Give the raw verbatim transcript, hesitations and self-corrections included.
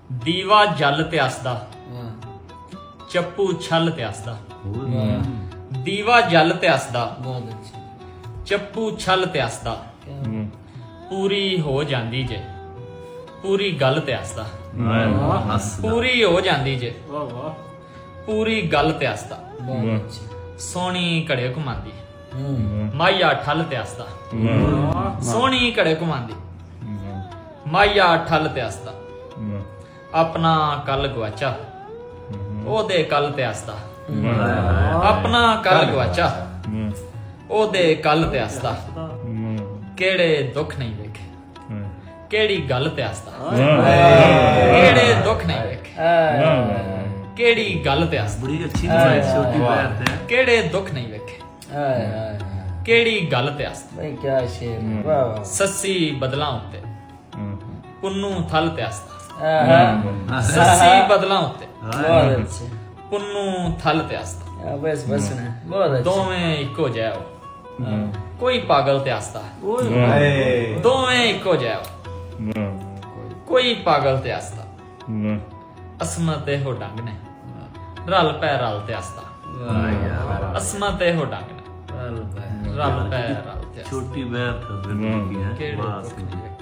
ਦੀਵਾ ਜਲ ਤੇ ਅਸਦਾ, ਚੱਪੂ ਛਲ ਤੇ ਅਸਦਾ। ਦੀਵਾ ਜਲ ਤੇ ਅਸਦਾ, ਚੱਪੂ ਛਲ ਤੇ ਅਸਦਾ। ਪੂਰੀ ਹੋ ਜਾਂਦੀ ਜੇ ਪੂਰੀ ਗੱਲ ਤੇ ਅਸਦਾ। ਪੂਰੀ ਹੋ ਜਾਂਦੀ ਜੇ ਪੂਰੀ ਗੱਲ ਤੇ ਅਸਦਾ। ਸੋਹਣੀ ਘੜੇ ਘੁਮਾਉਂਦੀ ਮਾਇਆ ਠੱਲ ਤੇ ਅਸਦਾ। ਸੋਹਣੀ ਘੜੇ ਘੁਮਾਉਂਦੀ ਮਾਇਆ ਠੱਲ ਤੇ ਅਸਦਾ। ਆਪਣਾ ਕੱਲ ਗਵਾਚਾ ਉਹਦੇ ਕੱਲ ਤੇ ਅਸਦਾ। ਆਪਣਾ ਕੱਲ ਗਵਾਚਾ ਉਹਦੇ ਕੱਲ ਤੇ ਅਸਦਾ। ਕਿਹੜੇ ਦੁੱਖ ਨਹੀਂ ਵੇਖੇ ਕਿਹੜੀ ਗੱਲ ਤੇ ਅਸਦਾ। ਕਿਹੜੇ ਦੁੱਖ ਨਹੀਂ ਵੇਖੇ ਕਿਹੜੀ ਗੱਲ ਤੇ ਅਸਦਾ। ਕਿਹੜੇ ਦੁੱਖ ਨਹੀਂ ਵੇਖੇ ਕਿਹੜੀ ਗੱਲ ਤੇ ਅਸਦਾ। ਸੱਸੀ ਬਦਲਾਂ ਉੱਤੇ ਪੁੰਨੂ ਥਲ ਤੇ ਅਸਦਾ। ਸੱਸੀ ਬਦਲਾਂ ਉੱਤੇ ਪੁੰਨੂ ਥਲ ਤੇ ਅਸਦਾ। ਦੋਵੇਂ ਇੱਕੋ ਜਿਹਾ ਕੋਈ ਪਾਗਲ ਤੇ ਅਸਦਾ। ਦੋਵੇਂ ਇੱਕੋ ਜਿਹਾ ਕੋਈ ਪਾਗਲ ਤੇ ਅਸਦਾ। ਅਸਮਤ ਇਹੋ ਡੰਗ ਨੇ ਰਲ ਪੈ ਰਲ ਤੇ ਅਸਦਾ। ਅਸਮਤ ਇਹੋ ਡੰਗ ਨੇ ਰਲ ਪੈ ਰਲ ਤੇ। ਛੋਟੀ ਬੈਠ ਕਿਹੜੇ